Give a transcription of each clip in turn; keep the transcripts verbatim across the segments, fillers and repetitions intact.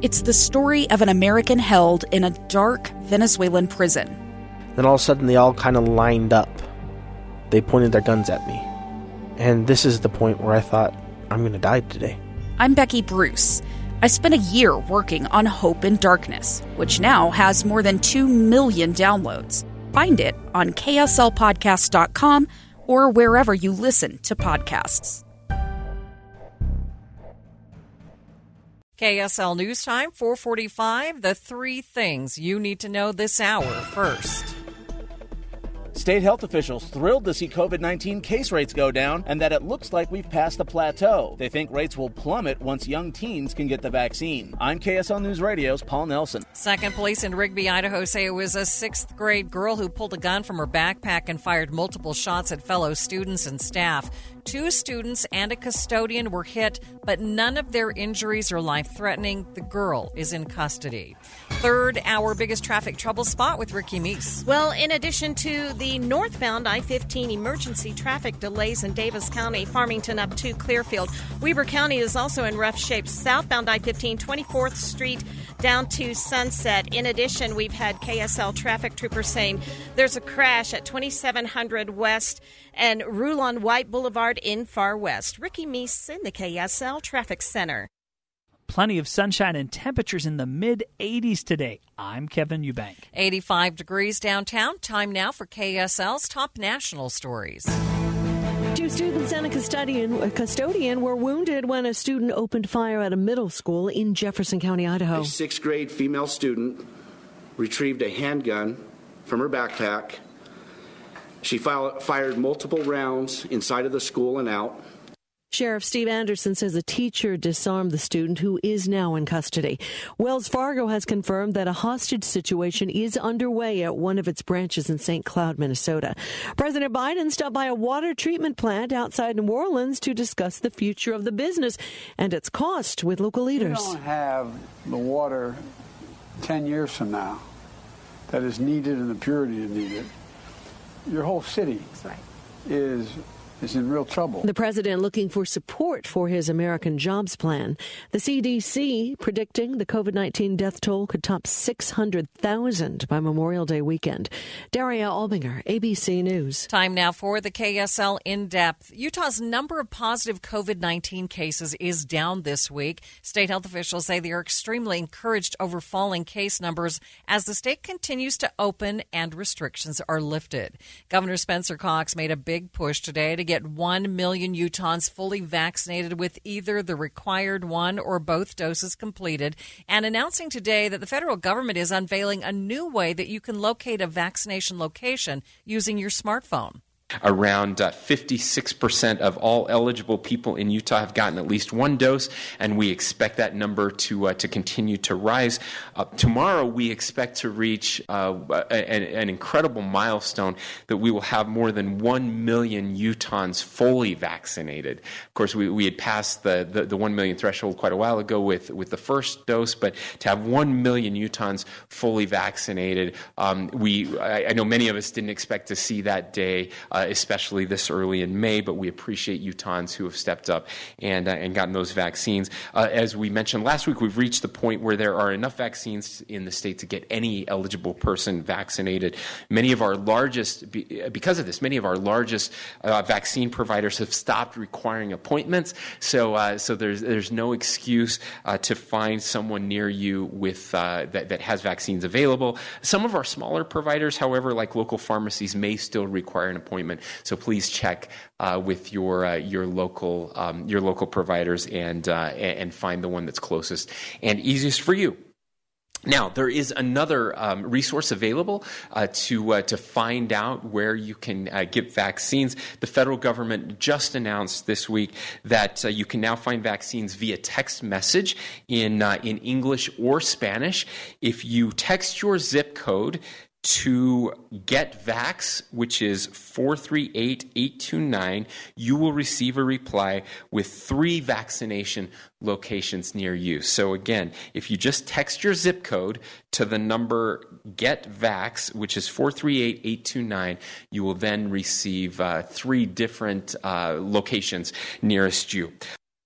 It's the story of an American held in a dark Venezuelan prison. Then all of a sudden they all kind of lined up. They pointed their guns at me. And this is the point where I thought, I'm going to die today. I'm Becky Bruce. I spent a year working on Hope in Darkness, which now has more than two million downloads. Find it on K S L podcast dot com or wherever you listen to podcasts. K S L News Time, four forty-five. The three things you need to know this hour first. State health officials thrilled to see covid nineteen case rates go down and that it looks like we've passed the plateau. They think rates will plummet once young teens can get the vaccine. I'm K S L News Radio's Paul Nelson. Second, police in Rigby, Idaho say it was a sixth grade girl who pulled a gun from her backpack and fired multiple shots at fellow students and staff. Two students and a custodian were hit, but none of their injuries are life-threatening. The girl is in custody. Third, our biggest traffic trouble spot with Ricky Meese. Well, in addition to the northbound I fifteen emergency traffic delays in Davis County, Farmington up to Clearfield, Weber County is also in rough shape. Southbound I fifteen, twenty-fourth Street down to Sunset. In addition, we've had K S L traffic troopers saying there's a crash at twenty-seven hundred West and Rulon White Boulevard in Far West. Ricky Meese in the K S L Traffic Center. Plenty of sunshine and temperatures in the mid eighties today. I'm Kevin Eubank. eighty-five degrees downtown. Time now for K S L's top national stories. Two students and a custodian, a custodian were wounded when a student opened fire at a middle school in Jefferson County, Idaho. A sixth grade female student retrieved a handgun from her backpack. She fired multiple rounds inside of the school and out. Sheriff Steve Anderson says a teacher disarmed the student, who is now in custody. Wells Fargo has confirmed that a hostage situation is underway at one of its branches in Saint Cloud, Minnesota. President Biden stopped by a water treatment plant outside New Orleans to discuss the future of the business and its cost with local leaders. We don't have the water ten years from now that is needed and the purity is needed. Your whole city That's right. is is in real trouble. The president looking for support for his American Jobs Plan. The C D C predicting the covid nineteen death toll could top six hundred thousand by Memorial Day weekend. Daria Albinger, A B C News. Time now for the K S L In-Depth. Utah's number of positive covid nineteen cases is down this week. State health officials say they are extremely encouraged over falling case numbers as the state continues to open and restrictions are lifted. Governor Spencer Cox made a big push today to get one million Utahns fully vaccinated with either the required one or both doses completed, and announcing today that the federal government is unveiling a new way that you can locate a vaccination location using your smartphone. Around uh, fifty-six percent of all eligible people in Utah have gotten at least one dose, and we expect that number to uh, to continue to rise. Uh, tomorrow, we expect to reach uh, an, an incredible milestone that we will have more than one million Utahns fully vaccinated. Of course, we, we had passed the, the, the one million threshold quite a while ago with, with the first dose, but to have one million Utahns fully vaccinated, um, we I, I know many of us didn't expect to see that day. Uh, especially this early in May, but we appreciate Utahns who have stepped up and uh, and gotten those vaccines. Uh, as we mentioned last week, we've reached the point where there are enough vaccines in the state to get any eligible person vaccinated. Many of our largest, because of this, many of our largest uh, vaccine providers have stopped requiring appointments, so uh, so there's there's no excuse uh, to find someone near you with uh, that, that has vaccines available. Some of our smaller providers, however, like local pharmacies, may still require an appointment. So please check uh, with your uh, your local um, your local providers and uh, and find the one that's closest and easiest for you. Now, there is another um, resource available uh, to uh, to find out where you can uh, get vaccines. The federal government just announced this week that uh, you can now find vaccines via text message in uh, in English or Spanish. If you text your zip code to GetVax, which is four three eight, eight two nine, you will receive a reply with three vaccination locations near you. So again, if you just text your zip code to the number GetVax, which is four three eight, eight two nine, you will then receive uh, three different uh, locations nearest you.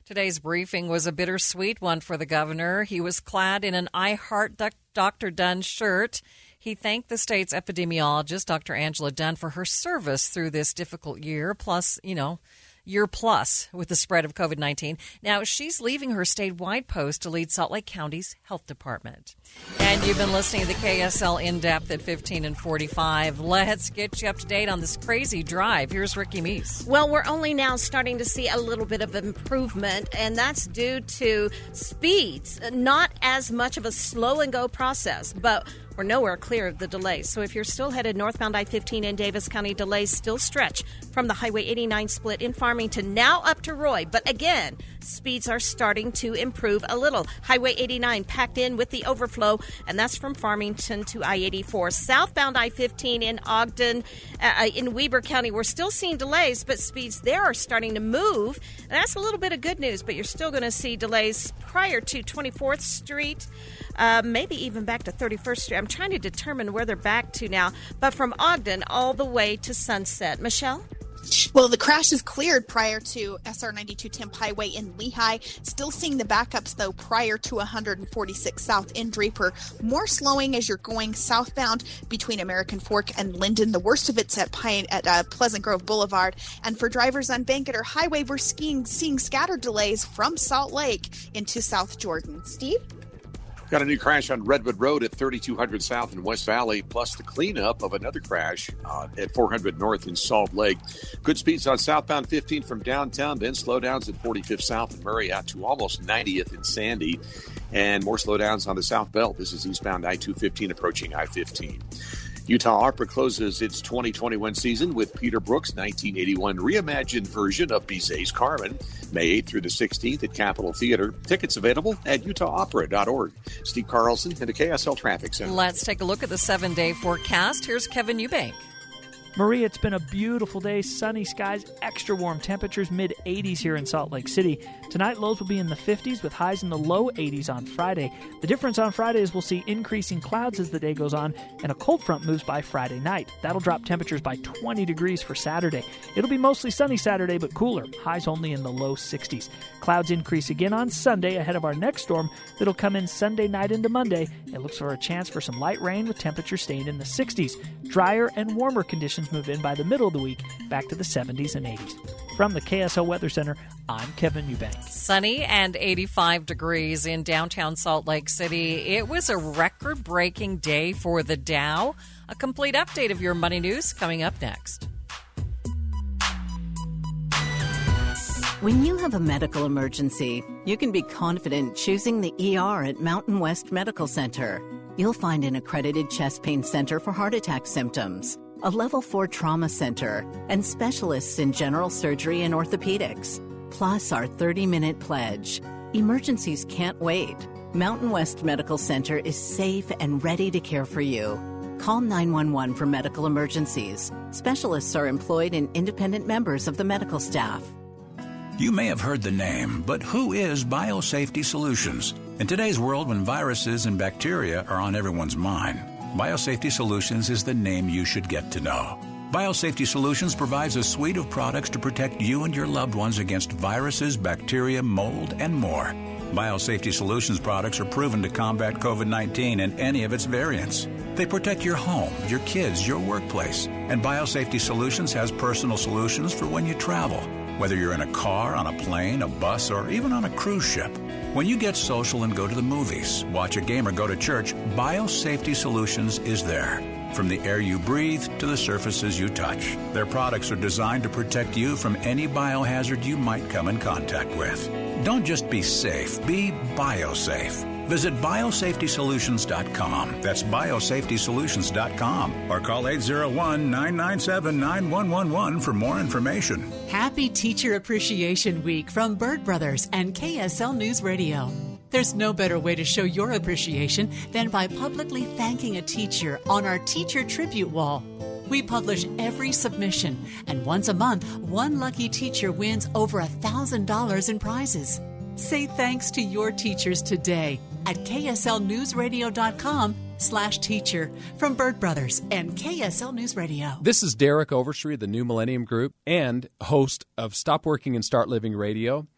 Today's briefing was a bittersweet one for the governor. He was clad in an I Heart Doctor Dunn shirt. He thanked the state's epidemiologist, Doctor Angela Dunn, for her service through this difficult year, plus, you know, year plus with the spread of COVID nineteen. Now, she's leaving her statewide post to lead Salt Lake County's health department. And you've been listening to the K S L In-Depth at fifteen and forty-five. Let's get you up to date on this crazy drive. Here's Ricky Meese. Well, we're only now starting to see a little bit of improvement, and that's due to speeds. Not as much of a slow and go process, but we're nowhere clear of the delays. So if you're still headed northbound I fifteen in Davis County, delays still stretch from the Highway eighty-nine split in Farmington now up to Roy. But again, speeds are starting to improve a little. Highway eighty-nine packed in with the overflow, and that's from Farmington to I eighty-four. Southbound I fifteen in Ogden, uh, in Weber County, we're still seeing delays, but speeds there are starting to move. And that's a little bit of good news, but you're still going to see delays prior to twenty-fourth Street. Uh, maybe even back to thirty-first Street. I'm trying to determine where they're back to now. But from Ogden all the way to Sunset. Michelle? Well, the crash is cleared prior to S R ninety-two Temp Highway in Lehigh. Still seeing the backups, though, prior to one forty-six South in Draper. More slowing as you're going southbound between American Fork and Linden. The worst of it's at Pine at uh, Pleasant Grove Boulevard. And for drivers on Banketer Highway, we're skiing, seeing scattered delays from Salt Lake into South Jordan. Steve? Got a new crash on Redwood Road at thirty-two hundred South in West Valley, plus the cleanup of another crash uh, at four hundred North in Salt Lake. Good speeds on southbound fifteen from downtown, then slowdowns at forty-fifth South in Murray out to almost ninetieth in Sandy, and more slowdowns on the South Belt. This is eastbound I two fifteen approaching I fifteen. Utah Opera closes its twenty twenty-one season with Peter Brook's nineteen eighty-one reimagined version of Bizet's Carmen, May eighth through the sixteenth at Capitol Theater. Tickets available at utah opera dot org. Steve Carlson in the K S L Traffic Center. Let's take a look at the seven-day forecast. Here's Kevin Eubank. Maria, it's been a beautiful day, sunny skies, extra warm temperatures, mid eighties here in Salt Lake City. Tonight, lows will be in the fifties with highs in the low eighties on Friday. The difference on Friday is we'll see increasing clouds as the day goes on, and a cold front moves by Friday night. That'll drop temperatures by twenty degrees for Saturday. It'll be mostly sunny Saturday, but cooler, highs only in the low sixties. Clouds increase again on Sunday ahead of our next storm that'll come in Sunday night into Monday. It looks for a chance for some light rain with temperatures staying in the sixties. Drier and warmer conditions move in by the middle of the week, back to the seventies and eighties. From the K S L Weather Center, I'm Kevin Eubank. Sunny and eighty-five degrees in downtown Salt Lake City. It was a record-breaking day for the Dow. A complete update of your money news coming up next. When you have a medical emergency, you can be confident choosing the E R at Mountain West Medical Center. You'll find an accredited chest pain center for heart attack symptoms, a level four trauma center, and specialists in general surgery and orthopedics, plus our thirty-minute pledge. Emergencies can't wait. Mountain West Medical Center is safe and ready to care for you. Call nine one one for medical emergencies. Specialists are employed and independent members of the medical staff. You may have heard the name, but who is Biosafety Solutions? In today's world, when viruses and bacteria are on everyone's mind, Biosafety Solutions is the name you should get to know. Biosafety Solutions provides a suite of products to protect you and your loved ones against viruses, bacteria, mold, and more. Biosafety Solutions products are proven to combat COVID nineteen and any of its variants. They protect your home, your kids, your workplace. And Biosafety Solutions has personal solutions for when you travel, whether you're in a car, on a plane, a bus, or even on a cruise ship. When you get social and go to the movies, watch a game, or go to church, Biosafety Solutions is there. From the air you breathe to the surfaces you touch, their products are designed to protect you from any biohazard you might come in contact with. Don't just be safe, be biosafe. Visit biosafety solutions dot com. That's biosafety solutions dot com. Or call eight zero one, nine nine seven, nine one one one for more information. Happy Teacher Appreciation Week from Bird Brothers and K S L News Radio. There's no better way to show your appreciation than by publicly thanking a teacher on our Teacher Tribute Wall. We publish every submission, and once a month, one lucky teacher wins over one thousand dollars in prizes. Say thanks to your teachers today at K S L news radio dot com slash teacher from Bird Brothers and K S L News Radio. This is Derek Overstreet of the New Millennium Group and host of Stop Working and Start Living Radio.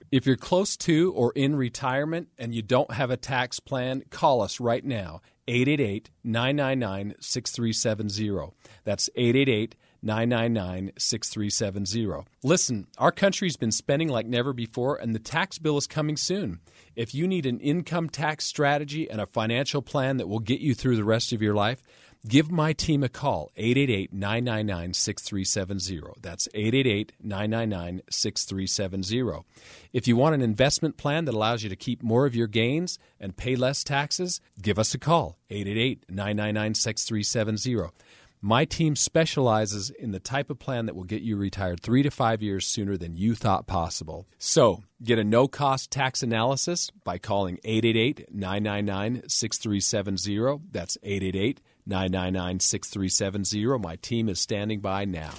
If you're close to or in retirement and you don't have a tax plan, call us right now, eight eight eight, nine nine nine, six three seven zero. That's eight eight eight, nine nine nine, six three seven zero. Listen, our country's been spending like never before, and the tax bill is coming soon. If you need an income tax strategy and a financial plan that will get you through the rest of your life, give my team a call, eight eight eight, nine nine nine, six three seven zero. That's eight eight eight, nine nine nine, six three seven zero. If you want an investment plan that allows you to keep more of your gains and pay less taxes, give us a call, eight eight eight, nine nine nine, six three seven zero. My team specializes in the type of plan that will get you retired three to five years sooner than you thought possible. So, get a no-cost tax analysis by calling eight eight eight, nine nine nine, six three seven zero. That's eight eight eight, nine nine nine, six three seven zero. My team is standing by now.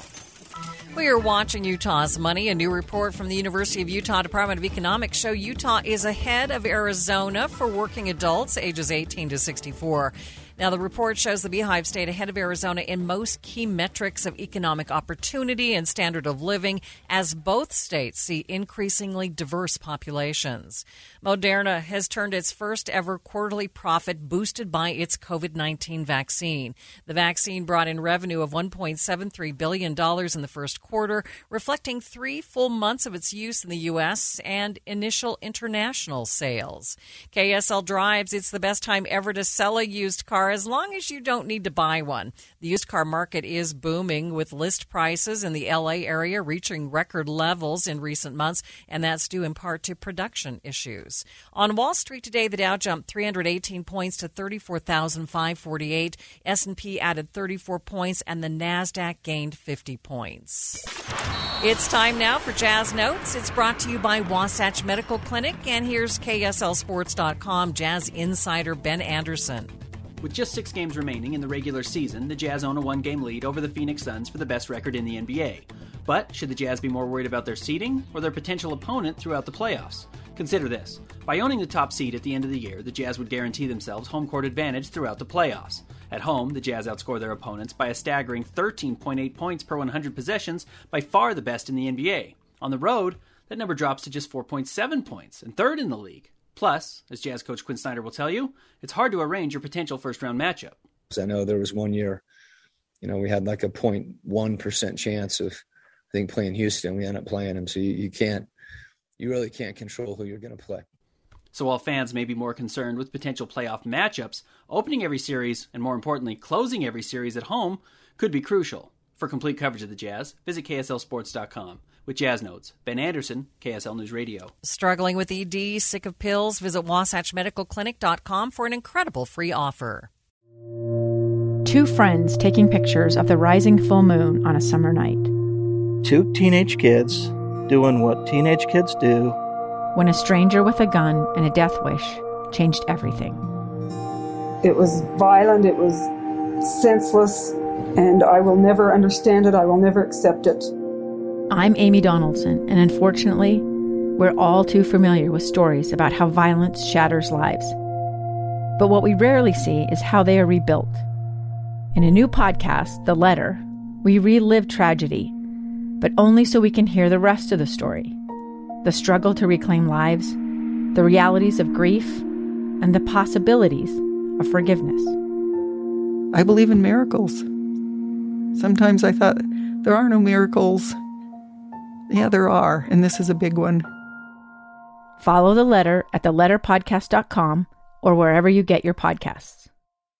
We are watching Utah's money. A new report from the University of Utah Department of Economics show Utah is ahead of Arizona for working adults ages eighteen to sixty-four. Now, the report shows the Beehive stayed ahead of Arizona in most key metrics of economic opportunity and standard of living, as both states see increasingly diverse populations. Moderna has turned its first ever quarterly profit boosted by its COVID nineteen vaccine. The vaccine brought in revenue of one point seven three billion dollars in the first quarter, reflecting three full months of its use in the U S and initial international sales. K S L drives it's the best time ever to sell a used car, as long as you don't need to buy one. The used car market is booming, with list prices in the L A area reaching record levels in recent months, and that's due in part to production issues. On Wall Street today, the Dow jumped three hundred eighteen points to thirty-four thousand five hundred forty-eight. S and P added thirty-four points, and the NASDAQ gained fifty points. It's time now for Jazz Notes. It's brought to you by Wasatch Medical Clinic, and here's K S L Sports dot com Jazz insider Ben Anderson. With just six games remaining in the regular season, the Jazz own a one-game lead over the Phoenix Suns for the best record in the N B A. But should the Jazz be more worried about their seeding or their potential opponent throughout the playoffs? Consider this. By owning the top seed at the end of the year, the Jazz would guarantee themselves home court advantage throughout the playoffs. At home, the Jazz outscore their opponents by a staggering thirteen point eight points per one hundred possessions, by far the best in the N B A. On the road, that number drops to just four point seven points, and third in the league. Plus, as Jazz coach Quinn Snyder will tell you, it's hard to arrange your potential first-round matchup. I know there was one year, you know, we had like a zero point one percent chance of, I think, playing Houston. We ended up playing them, so you, you can't, you really can't control who you're going to play. So while fans may be more concerned with potential playoff matchups, opening every series, and more importantly, closing every series at home, could be crucial. For complete coverage of the Jazz, visit K S L Sports dot com. With Jazz Notes, Ben Anderson, K S L News Radio. Struggling with E D, sick of pills? Visit Wasatch Medical Clinic dot com for an incredible free offer. Two friends taking pictures of the rising full moon on a summer night. Two teenage kids doing what teenage kids do. When a stranger with a gun and a death wish changed everything. It was violent, it was senseless, and I will never understand it, I will never accept it. I'm Amy Donaldson, and unfortunately, we're all too familiar with stories about how violence shatters lives. But what we rarely see is how they are rebuilt. In a new podcast, The Letter, we relive tragedy, but only so we can hear the rest of the story. The struggle to reclaim lives, the realities of grief, and the possibilities of forgiveness. I believe in miracles. Sometimes I thought, there are no miracles. Yeah, there are, and this is a big one. Follow The Letter at the letter podcast dot com or wherever you get your podcasts.